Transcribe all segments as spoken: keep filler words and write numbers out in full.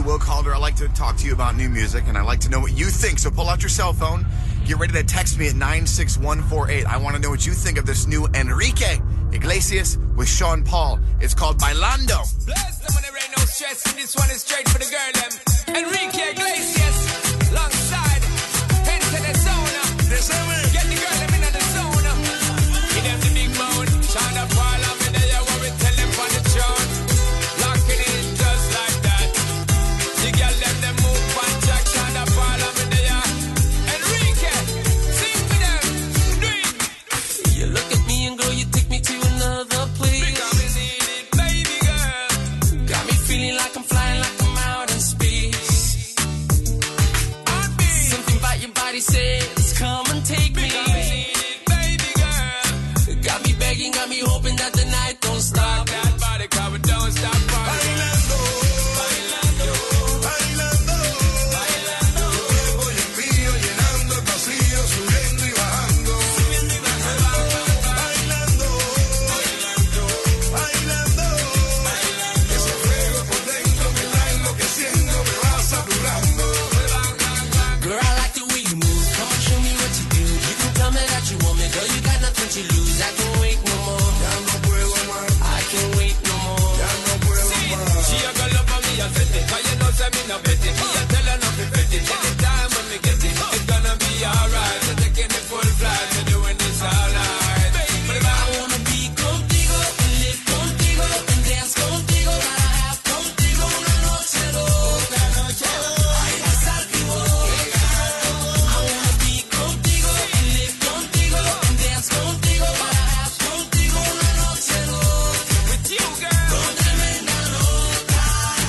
Will Calder. I like to talk to you about new music, and I like to know what you think. So pull out your cell phone. Get ready to text me at nine six one four eight. I want to know what you think of this new Enrique Iglesias with Sean Paul. It's called Bailando. Bless them when there ain't no stress, and this one is straight for the girl, them. Enrique Iglesias, alongside, into the zone. Get the girl, them in the zone. Give them the big bone. Shine up all of me there, what we tell them on the throne. Locking in just like that. The girl, them, them move on track. Shine up all of me there. Enrique, sing for them. Do it. You look at me and girl, you take me to another place. Because we need it, baby girl. Got me feeling like I'm flying, like I'm out in space. Something about your body says, come and take me. Because we need it, baby girl. Got me begging, got me hoping that the night don't stop. Rock that body, cause we don't stop partying. Bailando, bailando, bailando, bailando. Cuerpo y el mío llenando el pasillo, subiendo y bajando. Subiendo y bajando. Bailando, bailando, bailando, bailando. Ese fuego por dentro me está enloqueciendo, me va saturando. Girl, I like the way you move. Come on, show me what you do. You can tell me that you want me. Girl, you got nothing to lose. I can't wait no more. Ya no puedo más, I can't wait no more. ya no puedo más. She a go love for me, I set it. Cause you know say me no bet it. Me a tell her not to bet it. Anytime when me get it, it's gonna be alright. We're taking it full flight, we're doing this all night. But if I I wanna be contigo, and live contigo, and dance contigo, para have contigo una noche loca, noche loca. Ay, pasar vivo. I wanna be contigo, and live contigo, and dance contigo, para have contigo una noche loca. with you, girl, Con tremenda nota.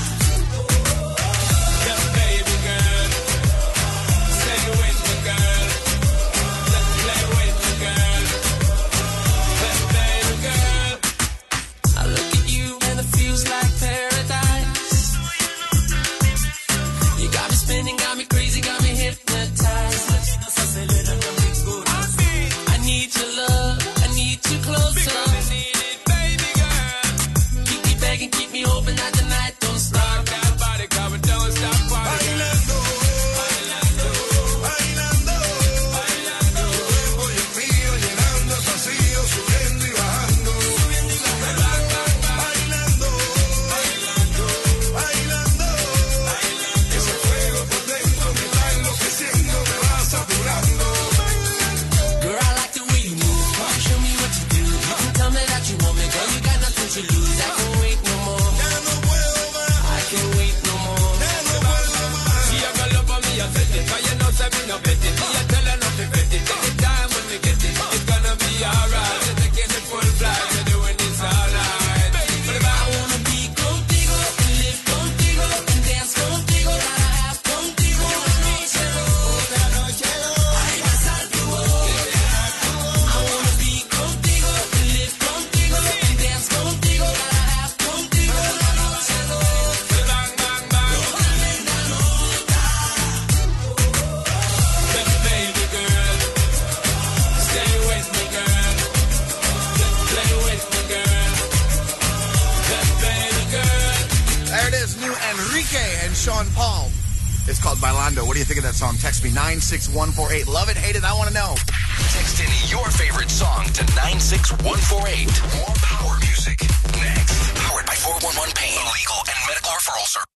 yeah, baby girl, stay with me, girl. Let's play with me, girl. Let's baby girl. I look at you and it feels like paradise. You got me spinning, got me crazy, got me hypnotized. I need your love, I need you closer. Because we need it, baby girl. Keep me begging, keep me hoping that the night don't stop. Rock that body, cause we don't stop partying. Bailando, bailando, bailando, bailando. Cuerpo y el mío llenando el pasillo, subiendo y bajando. Bailando, bailando, bailando, bailando. Ese fuego por dentro me está enloqueciendo, me va saturando. Girl, I like the way you move. Come on, show me what you do. You can tell me that you want me, girl. You got nothing to lose. I can't wait no more. Ya no puedo más, I can't wait no more. ya no puedo más. She a go love for me, I set it. Cause you know say me no bet it. Me a tell her not to bet it. Anytime when we get it, it's gonna be alright. We're taking it full flight, we're doing this all night. But if I I wanna be contigo, and live contigo, and dance contigo, para have contigo una noche loca, noche loca. Ay, pasar tu boca. I wanna be contigo, and live contigo, and dance contigo, para have contigo una noche loca. bang, bang, bang. Tremenda nota. Let baby girl, stay with me, girl. Let play with me, girl. Let baby girl. There it is, new Enrique and Sean Paul. It's called Bailando. What do you think of that song? Text me nine six one four eight. Love it, hate it, I want to know. Text in your favorite song to nine six one four eight. More power music next. Powered by four one one Pain. Legal and medical referral service.